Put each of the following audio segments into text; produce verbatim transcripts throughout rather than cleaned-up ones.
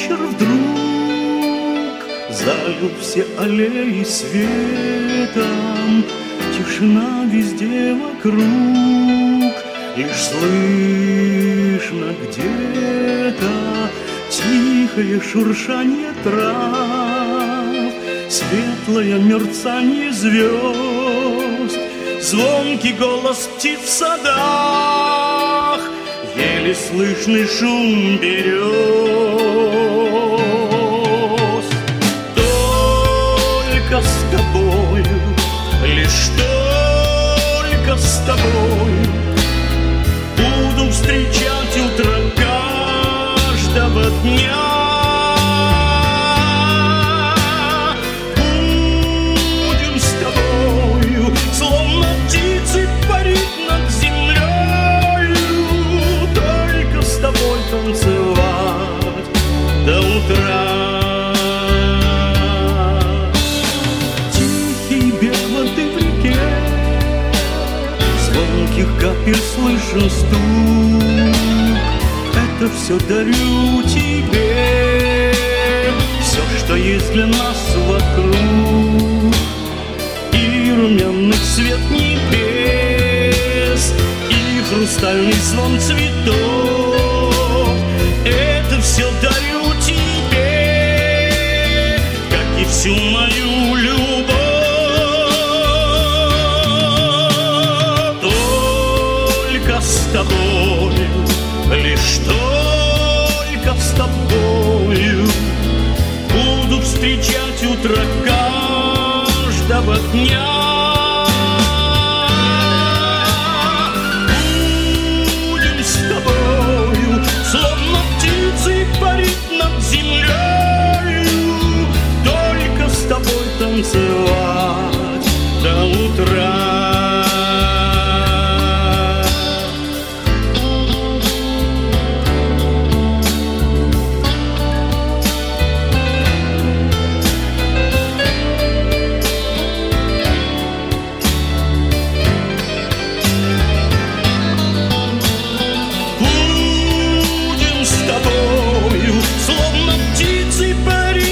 вечер вдруг залил все аллеи светом, тишина везде вокруг, лишь слышно где-то тихое шуршание трав, светлое мерцание звезд, звонкий голос птиц в садах, еле слышный шум берез. Только с тобою, лишь только с тобою буду встречать утро каждого дня. Будем с тобою, словно птицы, парить над землею, только с тобой танцевать до утра. Тихий бег воды в реке, звонких капель слышен стук. Это все дарю тебе, все, что есть для нас вокруг. И румяный цвет небес, и хрустальный звон цветов. Это все дарю тебе, как и всю мою любовь. Только с тобой, лишь только с тобою буду встречать утро каждого дня. Будем с тобою, словно птицы, парить над землею, только с тобой танцевать до утра.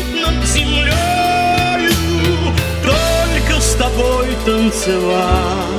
Танцевать